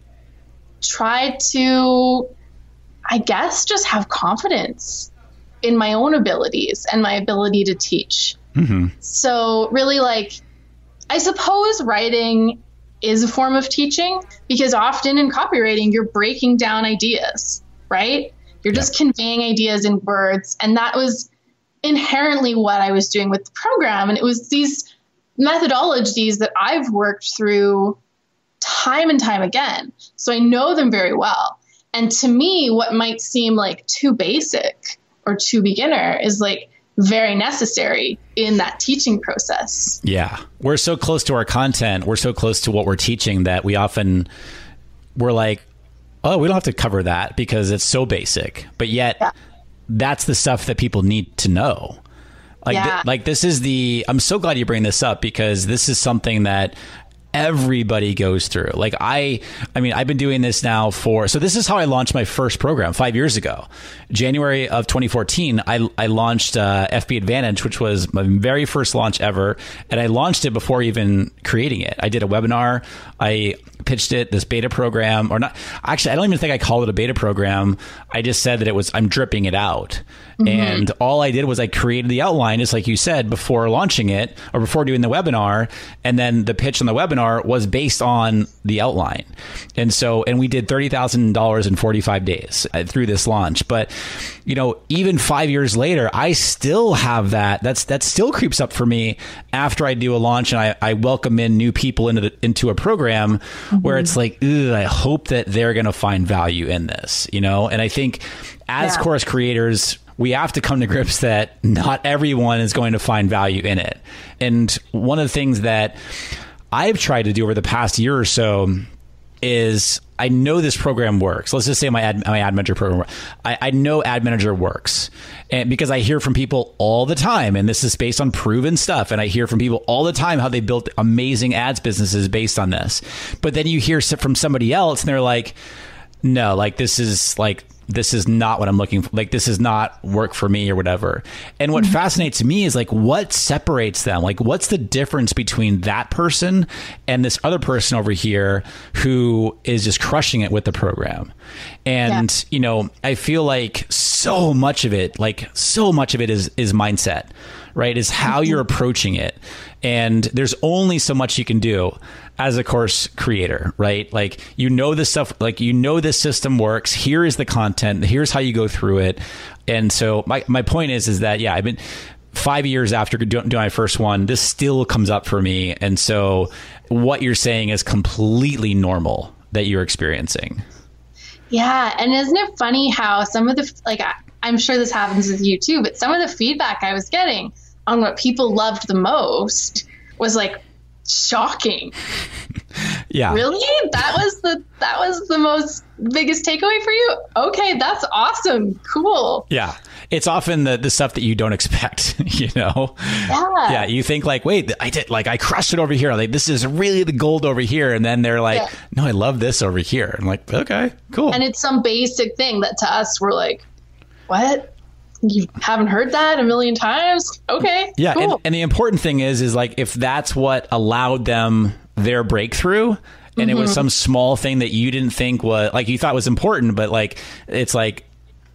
Speaker 4: tried to, I guess, just have confidence in my own abilities and my ability to teach. Mm-hmm. So really, like, I suppose writing is a form of teaching because often in copywriting, you're breaking down ideas, right? You're yeah. just conveying ideas in words. And that was inherently what I was doing with the program. And it was these methodologies that I've worked through time and time again. So I know them very well. And to me, what might seem like too basic or too beginner is like very necessary in that teaching process.
Speaker 3: Yeah. We're so close to our content. We're so close to what we're teaching that we often, we're like, oh, we don't have to cover that because it's so basic. But yet yeah. that's the stuff that people need to know. Like, yeah. th- like this is the, I'm so glad you bring this up because this is something that everybody goes through. Like I, I mean, I've been doing this now for, so this is how I launched my first program five years ago. January of twenty fourteen, I, I launched uh, F B Advantage, which was my very first launch ever. And I launched it before even creating it. I did a webinar. I pitched it, this beta program, or not. Actually, I don't even think I called it a beta program. I just said that it was, I'm dripping it out. Mm-hmm. And all I did was I created the outline, just like you said, before launching it or before doing the webinar. And then the pitch on the webinar was based on the outline. And so, and we did thirty thousand dollars in forty-five days through this launch. But, you know, even five years later, I still have that. That's, that still creeps up for me after I do a launch and I, I welcome in new people into the, into a program mm-hmm. where it's like, ugh, I hope that they're going to find value in this, you know? And I think as yeah. course creators, we have to come to grips that not everyone is going to find value in it. And one of the things that I've tried to do over the past year or so is I know this program works. Let's just say my ad, my ad manager program. I, I know ad manager works and because I hear from people all the time, and this is based on proven stuff. And I hear from people all the time how they built amazing ads businesses based on this. But then you hear from somebody else and they're like, no, like this is like, this is not what I'm looking for. Like, this is not work for me or whatever. And what mm-hmm. fascinates me is like, what separates them? Like, what's the difference between that person and this other person over here who is just crushing it with the program? And, yeah. you know, I feel like so much of it, like so much of it is, is mindset, right? Is how mm-hmm. you're approaching it. And there's only so much you can do as a course creator, right? Like, you know, this stuff, like, you know, this system works. Here is the content. Here's how you go through it. And so my, my point is, is that, yeah, I've been five years after doing my first one, this still comes up for me. And so what you're saying is completely normal that you're experiencing.
Speaker 4: Yeah. And isn't it funny how some of the, like, I, I'm sure this happens with you too, but some of the feedback I was getting on what people loved the most was like shocking.
Speaker 3: Yeah.
Speaker 4: Really? That was the that was the most biggest takeaway for you? Okay, that's awesome. Cool.
Speaker 3: Yeah. It's often the the stuff that you don't expect, you know?
Speaker 4: Yeah.
Speaker 3: Yeah. You think like, wait, I did like I crushed it over here. Like, this is really the gold over here. And then they're like, yeah. no, I love this over here. I'm like, okay, cool.
Speaker 4: And it's some basic thing that to us we're like, what? You haven't heard that a million times? Okay.
Speaker 3: Yeah.
Speaker 4: Cool.
Speaker 3: And, and the important thing is, is like, if that's what allowed them their breakthrough, and mm-hmm. it was some small thing that you didn't think was like, you thought was important, but like, it's like,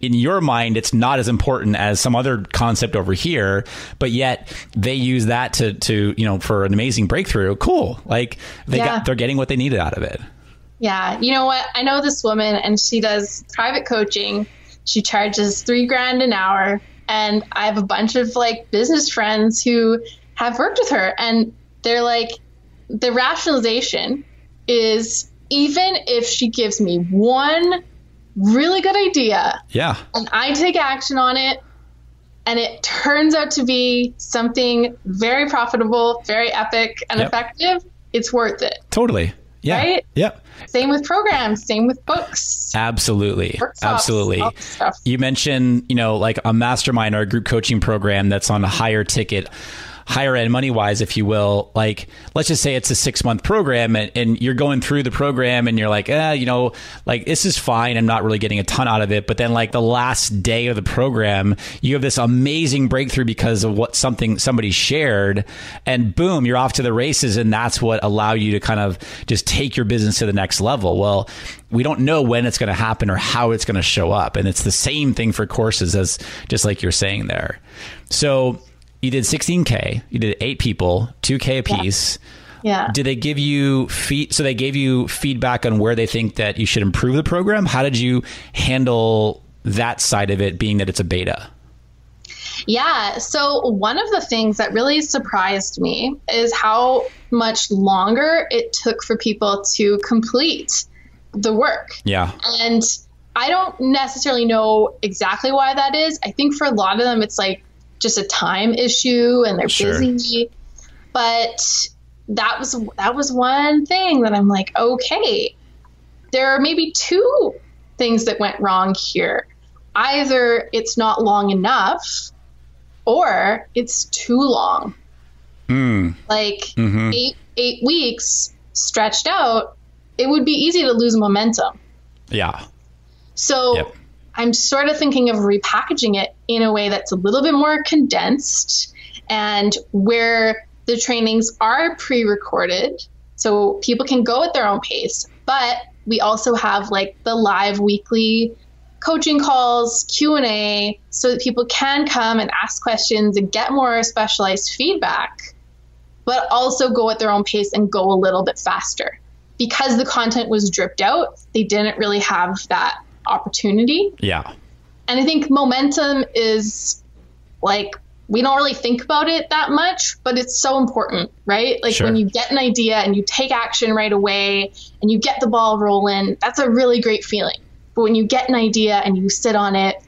Speaker 3: in your mind, it's not as important as some other concept over here, but yet they use that to, to, you know, for an amazing breakthrough. Cool. Like they
Speaker 4: Yeah.
Speaker 3: got, they're getting what they needed out of it.
Speaker 4: Yeah. You know what? I know this woman and she does private coaching. She charges three grand an hour. And I have a bunch of like business friends who have worked with her, and they're like, the rationalization is, even if she gives me one really good idea,
Speaker 3: Yeah.
Speaker 4: and I take action on it, and it turns out to be something very profitable, very epic and
Speaker 3: Yep.
Speaker 4: effective, it's worth it.
Speaker 3: Totally. Yeah.
Speaker 4: Right?
Speaker 3: Yep.
Speaker 4: Same with programs, same with books,
Speaker 3: Absolutely.
Speaker 4: workshops,
Speaker 3: Absolutely.
Speaker 4: all this stuff.
Speaker 3: You mentioned, you know, like a mastermind or a group coaching program that's on a higher ticket, higher end money wise, if you will. Like, let's just say it's a six month program and, and you're going through the program and you're like, eh, you know, like this is fine. I'm not really getting a ton out of it. But then like the last day of the program, you have this amazing breakthrough because of what something somebody shared, and boom, you're off to the races. And that's what allow you to kind of just take your business to the next level. Well, we don't know when it's going to happen or how it's going to show up. And it's the same thing for courses, as just like you're saying there. So you did sixteen K, you did eight people, two K a piece.
Speaker 4: Yeah.
Speaker 3: Did they give you feed? So they gave you feedback on where they think that you should improve the program. How did you handle that side of it, being that it's a beta?
Speaker 4: Yeah. So one of the things that really surprised me is how much longer it took for people to complete the work.
Speaker 3: Yeah.
Speaker 4: And I don't necessarily know exactly why that is. I think for a lot of them, it's like just a time issue and they're
Speaker 3: Sure.
Speaker 4: busy. But that was that was one thing that I'm like, okay, there are maybe two things that went wrong here. Either it's not long enough or it's too long.
Speaker 3: Mm.
Speaker 4: Like
Speaker 3: Mhm.
Speaker 4: eight eight weeks stretched out, it would be easy to lose momentum.
Speaker 3: Yeah.
Speaker 4: So
Speaker 3: Yep.
Speaker 4: I'm sort of thinking of repackaging it in a way that's a little bit more condensed, and where the trainings are pre-recorded so people can go at their own pace. But we also have like the live weekly coaching calls, Q and A, so that people can come and ask questions and get more specialized feedback, but also go at their own pace and go a little bit faster. Because the content was dripped out, they didn't really have that opportunity.
Speaker 3: Yeah.
Speaker 4: And I think momentum is like, we don't really think about it that much, but it's so important, right? Like
Speaker 3: Sure.
Speaker 4: when you get an idea and you take action right away and you get the ball rolling, that's a really great feeling. But when you get an idea and you sit on it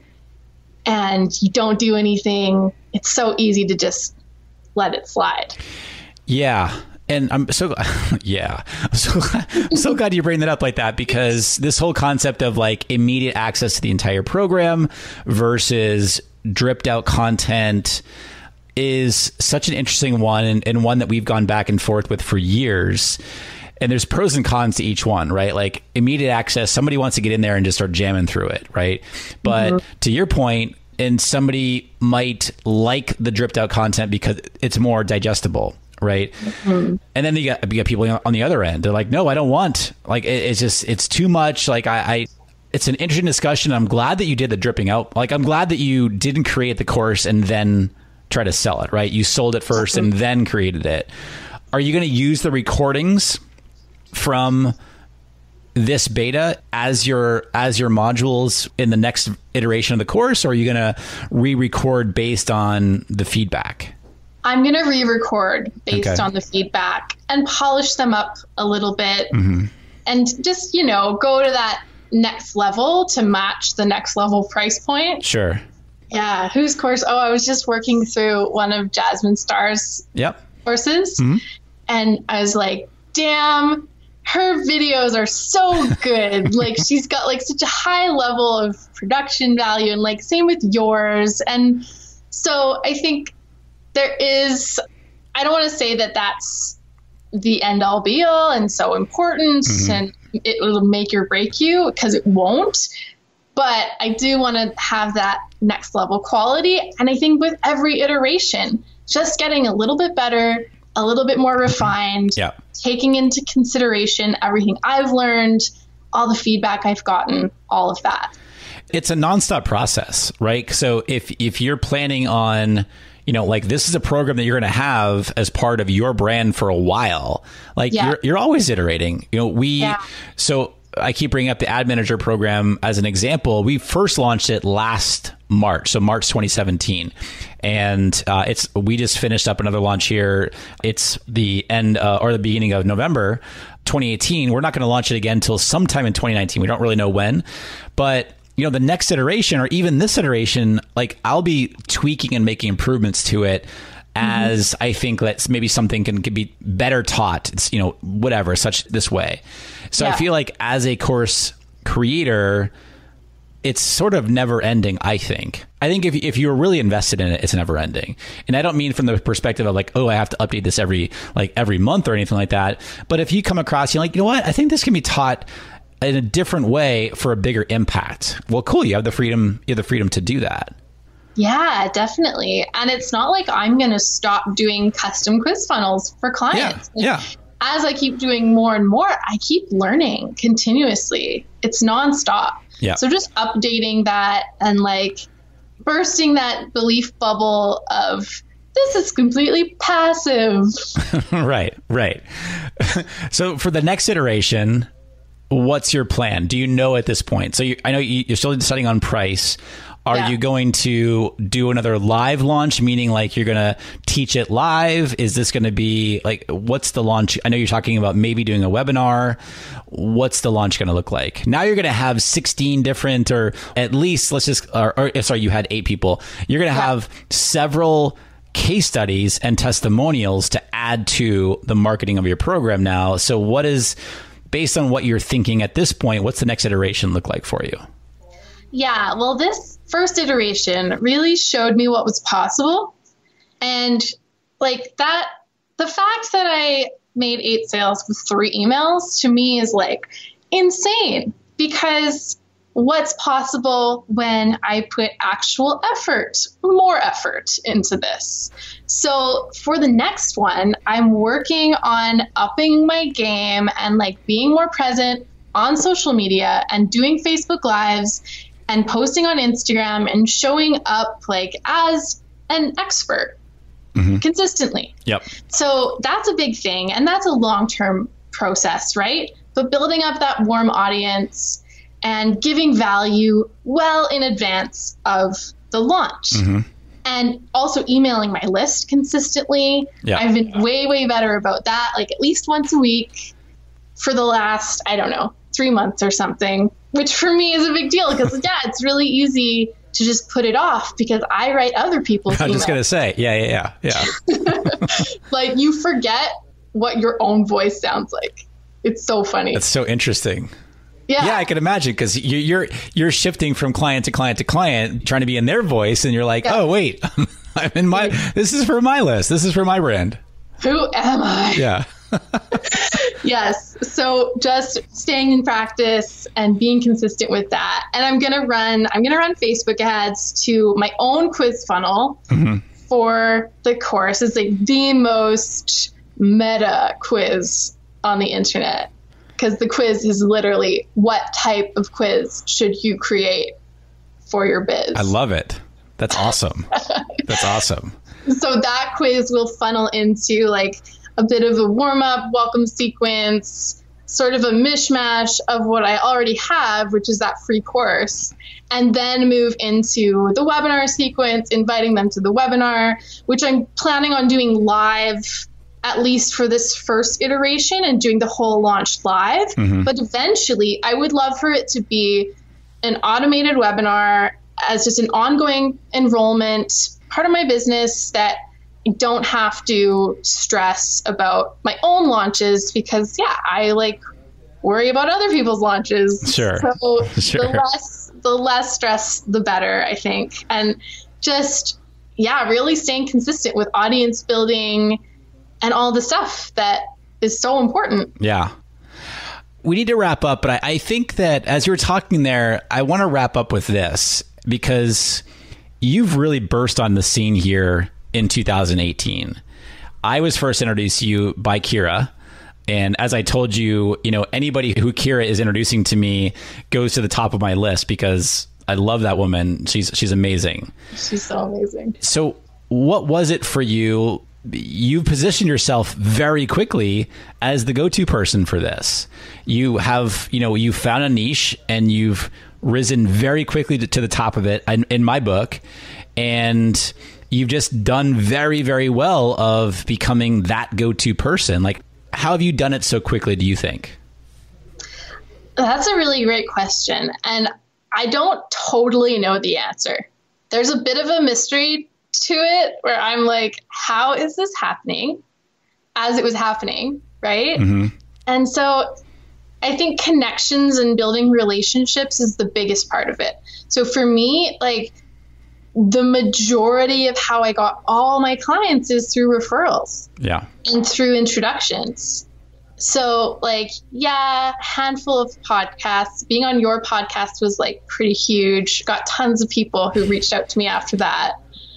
Speaker 4: and you don't do anything, it's so easy to just let it slide.
Speaker 3: Yeah. And I'm so, yeah, I'm so, I'm so glad you bring that up like that, because this whole concept of like immediate access to the entire program versus dripped out content is such an interesting one, and, and one that we've gone back and forth with for years. And there's pros and cons to each one, right? Like immediate access, somebody wants to get in there and just start jamming through it, right? But mm-hmm. to your point, and somebody might like the dripped out content because it's more digestible. Right. Mm-hmm. And then you got, you got people on the other end. They're like, no, I don't want, like, it, it's just, it's too much. Like I, I, it's an interesting discussion. I'm glad that you did the dripping out. Like, I'm glad that you didn't create the course and then try to sell it, right? You sold it first and then created it. Are you going to use the recordings from this beta as your, as your modules in the next iteration of the course? Or are you going to re-record based on the feedback?
Speaker 4: I'm going to re-record based
Speaker 3: Okay.
Speaker 4: on the feedback and polish them up a little bit,
Speaker 3: Mm-hmm.
Speaker 4: and just, you know, go to that next level to match the next level price point.
Speaker 3: Sure.
Speaker 4: Yeah. Whose course? Oh, I was just working through one of Jasmine Starr's
Speaker 3: Yep.
Speaker 4: courses,
Speaker 3: Mm-hmm.
Speaker 4: and I was like, damn, her videos are so good. Like, she's got like such a high level of production value, and like same with yours. And so I think there is, I don't want to say that that's the end all be all and so important mm-hmm. and it will make or break you, because it won't. But I do want to have that next level quality. And I think with every iteration, just getting a little bit better, a little bit more refined,
Speaker 3: yeah.
Speaker 4: taking into consideration everything I've learned, all the feedback I've gotten, all of that.
Speaker 3: it's a nonstop process, right? So if if you're planning on, you know, like this is a program that you're going to have as part of your brand for a while, like yeah. you're you're always iterating. You know, we yeah. so I keep bringing up the Ad Manager program as an example. We first launched it last March, so March twenty seventeen, and uh, it's we just finished up another launch here. It's the end uh, or the beginning of November twenty eighteen. We're not going to launch it again until sometime in twenty nineteen. We don't really know when, but you know, the next iteration or even this iteration, like I'll be tweaking and making improvements to it as mm-hmm. I think that maybe something can, can be better taught. It's, you know, whatever, such this way. So yeah. I feel like as a course creator, it's sort of never ending, I think. I think if if you're really invested in it, it's never ending. And I don't mean from the perspective of like, oh, I have to update this every like every month or anything like that. But if you come across, you're like, you know what, I think this can be taught in a different way for a bigger impact. Well, cool. You have the freedom, you have the freedom to do that.
Speaker 4: Yeah, definitely. And it's not like I'm going to stop doing custom quiz funnels for clients.
Speaker 3: Yeah. yeah.
Speaker 4: As I keep doing more and more, I keep learning continuously. It's nonstop.
Speaker 3: Yeah.
Speaker 4: So just updating that and like bursting that belief bubble of this is completely passive.
Speaker 3: Right, right. So for the next iteration, what's your plan? Do you know at this point? So you, I know you, you're still deciding on price. Are yeah. you going to do another live launch, meaning like you're going to teach it live? Is this going to be like, what's the launch? I know you're talking about maybe doing a webinar. What's the launch going to look like? Now you're going to have sixteen different, or at least let's just, or, or sorry, you had eight people. You're going to yeah. have several case studies and testimonials to add to the marketing of your program now. So what is, based on what you're thinking at this point, what's the next iteration look like for you?
Speaker 4: Yeah, well, this first iteration really showed me what was possible. And like that, the fact that I made eight sales with three emails to me is like insane, because what's possible when I put actual effort, more effort into this. So for the next one, I'm working on upping my game and like being more present on social media and doing Facebook Lives and posting on Instagram and showing up like as an expert mm-hmm. consistently.
Speaker 3: Yep.
Speaker 4: So that's a big thing. And that's a long-term process, right? But building up that warm audience and giving value well in advance of the launch. Mm-hmm. And also emailing my list consistently. Yep. I've been way, way better about that, like at least once a week for the last, I don't know, three months or something, which for me is a big deal because, yeah, it's really easy to just put it off because I write other people's emails.
Speaker 3: I was just going to say, yeah, yeah, yeah. yeah.
Speaker 4: Like you forget what your own voice sounds like. It's so funny.
Speaker 3: That's so interesting.
Speaker 4: Yeah.
Speaker 3: Yeah, I can imagine because you, you're you're shifting from client to client to client, trying to be in their voice, and you're like, yeah. oh wait, I'm in my. This is for my list. This is for my brand.
Speaker 4: Who am I?
Speaker 3: Yeah.
Speaker 4: Yes. So just staying in practice and being consistent with that. And I'm gonna run. I'm gonna run Facebook ads to my own quiz funnel mm-hmm. for the course. It's like the most meta quiz on the internet. Because the quiz is literally what type of quiz should you create for your biz.
Speaker 3: I love it. That's awesome. That's awesome.
Speaker 4: So that quiz will funnel into like a bit of a warm-up welcome sequence, sort of a mishmash of what I already have, which is that free course, and then move into the webinar sequence, inviting them to the webinar, which I'm planning on doing live at least for this first iteration and doing the whole launch live. Mm-hmm. But eventually I would love for it to be an automated webinar as just an ongoing enrollment part of my business that I don't have to stress about my own launches because yeah, I like worry about other people's launches.
Speaker 3: Sure.
Speaker 4: So
Speaker 3: sure.
Speaker 4: the less, the less stress, the better, I think. And just, yeah, really staying consistent with audience building and all the stuff that is so important.
Speaker 3: Yeah. We need to wrap up, but I, I think that as you were talking there, I want to wrap up with this because you've really burst on the scene here in two thousand eighteen. I was first introduced to you by Kira. And as I told you, you know, anybody who Kira is introducing to me goes to the top of my list because I love that woman. She's she's amazing.
Speaker 4: She's so amazing.
Speaker 3: So what was it for you? You positioned yourself very quickly as the go-to person for this. You have, you know, you found a niche and you've risen very quickly to, to the top of it in, in my book. And you've just done very, very well of becoming that go-to person. Like, how have you done it so quickly, do you think?
Speaker 4: That's a really great question. And I don't totally know the answer. There's a bit of a mystery to it where I'm like, how is this happening as it was happening, right? Mm-hmm. And so I think connections and building relationships is the biggest part of it. So for me, like the majority of how I got all my clients is through referrals.
Speaker 3: Yeah.
Speaker 4: And through introductions. So like, yeah, handful of podcasts. Being on your podcast was like pretty huge. Got tons of people who reached out to me after that.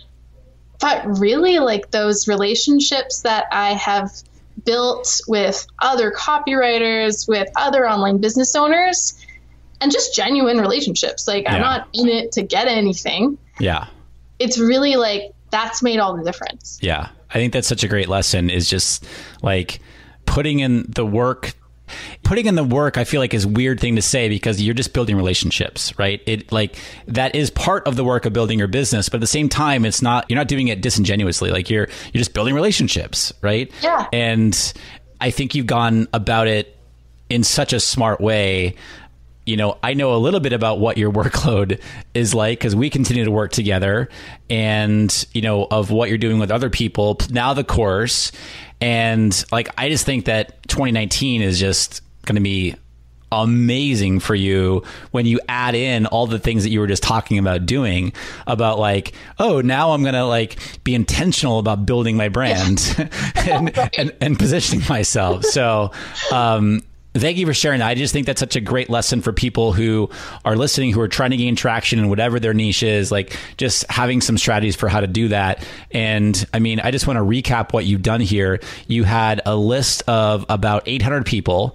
Speaker 4: But really, like those relationships that I have built with other copywriters, with other online business owners, and just genuine relationships. Like yeah. I'm not in it to get anything.
Speaker 3: Yeah.
Speaker 4: It's really like, that's made all the difference.
Speaker 3: Yeah. I think that's such a great lesson, is just like putting in the work. Putting in the work, I feel like, is a weird thing to say because you're just building relationships, right? It like that is part of the work of building your business, but at the same time, it's not, you're not doing it disingenuously. Like you're, you're just building relationships, right?
Speaker 4: Yeah.
Speaker 3: And I think you've gone about it in such a smart way. You know, I know a little bit about what your workload is like because we continue to work together, and, you know, of what you're doing with other people, now the course. And like, I just think that twenty nineteen is just going to be amazing for you when you add in all the things that you were just talking about doing, about like, oh, now I'm going to like be intentional about building my brand and, and, and positioning myself. So, um, thank you for sharing that. I just think that's such a great lesson for people who are listening, who are trying to gain traction in whatever their niche is, like just having some strategies for how to do that. And I mean, I just want to recap what you've done here. You had a list of about eight hundred people.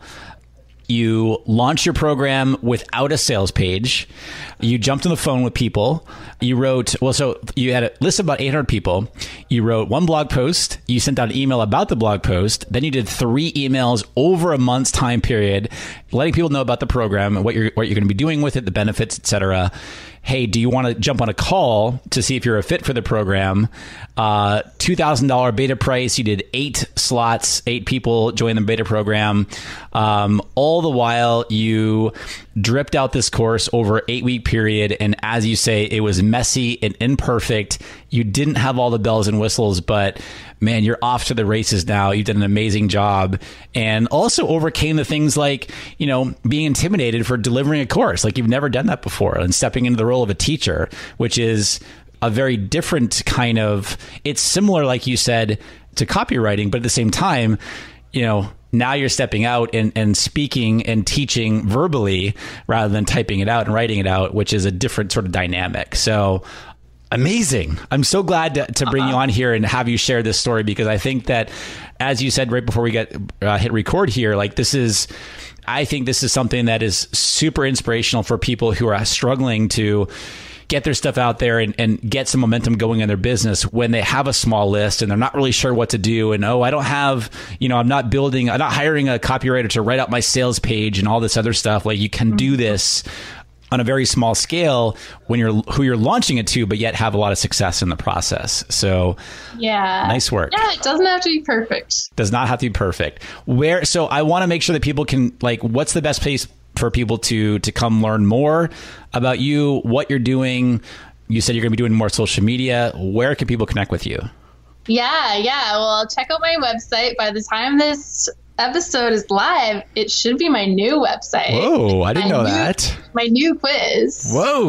Speaker 3: You launched your program without a sales page. You jumped on the phone with people. You wrote, well, so you had a list of about eight hundred people. You wrote one blog post. You sent out an email about the blog post. Then you did three emails over a month's time period, letting people know about the program and what you're, what you're going to be doing with it, the benefits, et cetera. Hey, do you want to jump on a call to see if you're a fit for the program? Uh, two thousand dollars beta price. You did eight slots, eight people join the beta program. Um, all the while you dripped out this course over an eight week period. And as you say, it was messy and imperfect. You didn't have all the bells and whistles, but man, you're off to the races now. You've done an amazing job, and also overcame the things like, you know, being intimidated for delivering a course. Like you've never done that before, and stepping into the role of a teacher, which is a very different kind of, it's similar, like you said, to copywriting, but at the same time, you know, now you're stepping out and, and speaking and teaching verbally rather than typing it out and writing it out, which is a different sort of dynamic. So amazing. I'm so glad to, to bring uh-huh. you on here and have you share this story, because I think that, as you said right before we get uh, hit record here, like this is, I think this is something that is super inspirational for people who are struggling to get their stuff out there and, and get some momentum going in their business when they have a small list and they're not really sure what to do. And, oh, I don't have, you know, I'm not building, I'm not hiring a copywriter to write out my sales page and all this other stuff. Like you can do this on a very small scale when you're who you're launching it to, but yet have a lot of success in the process. So
Speaker 4: yeah,
Speaker 3: nice work.
Speaker 4: Yeah, it doesn't have to be perfect.
Speaker 3: Does not have to be perfect. Where, so I want to make sure that people can, like, what's the best place for people to to come learn more about you, what you're doing? You said you're going to be doing more social media. Where can people connect with you?
Speaker 4: Yeah, yeah. Well, check out my website. By the time this episode is live, it should be my new website.
Speaker 3: Whoa, I didn't
Speaker 4: my
Speaker 3: know
Speaker 4: new,
Speaker 3: that.
Speaker 4: My new quiz.
Speaker 3: What's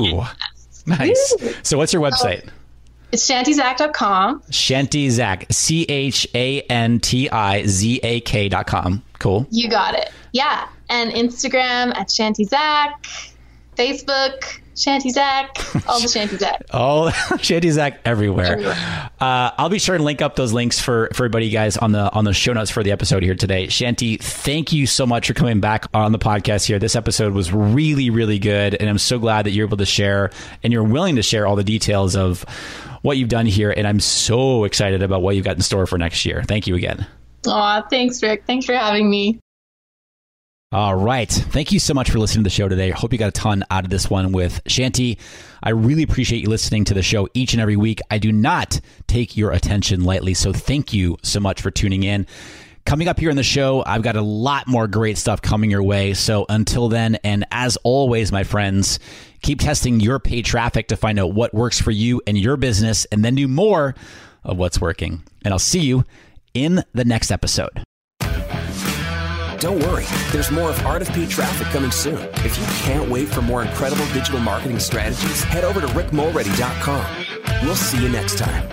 Speaker 3: nice. Woo. So what's your website?
Speaker 4: So, it's shanty zak dot com.
Speaker 3: Shanty Zak, C H A N T I Z A K dot com. Cool.
Speaker 4: You got it. Yeah. And Instagram at Shanty Zak. Facebook, Shanty Zach, all the Shanty Zach.
Speaker 3: Oh, Shanty Zach everywhere.
Speaker 4: Everywhere.
Speaker 3: Uh, I'll be sure to link up those links for, for everybody, guys, on the on the show notes for the episode here today. Shanty, thank you so much for coming back on the podcast here. This episode was really, really good, and I'm so glad that you're able to share and you're willing to share all the details of what you've done here, and I'm so excited about what you've got in store for next year. Thank you again.
Speaker 4: Aw, thanks, Rick. Thanks for having me.
Speaker 3: All right. Thank you so much for listening to the show today. I hope you got a ton out of this one with Shanty. I really appreciate you listening to the show each and every week. I do not take your attention lightly, so thank you so much for tuning in. Coming up here in the show, I've got a lot more great stuff coming your way. So until then, and as always, my friends, keep testing your paid traffic to find out what works for you and your business, and then do more of what's working. And I'll see you in the next episode.
Speaker 2: Don't worry, there's more of Art of Paid Traffic coming soon. If you can't wait for more incredible digital marketing strategies, head over to rick mulready dot com. We'll see you next time.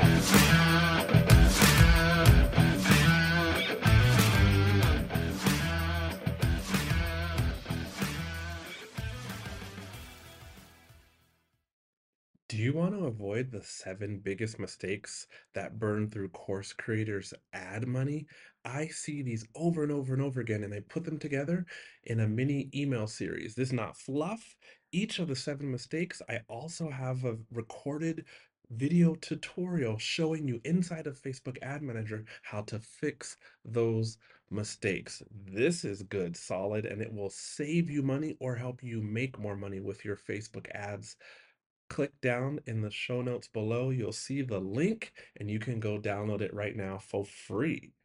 Speaker 1: Do you want to avoid the seven biggest mistakes that burn through course creators' ad money? I see these over and over and over again, and I put them together in a mini email series. This is not fluff. Each of the seven mistakes, I also have a recorded video tutorial showing you inside of Facebook Ad Manager how to fix those mistakes. This is good, solid, and it will save you money or help you make more money with your Facebook ads. Click down in the show notes below. You'll see the link and you can go download it right now for free.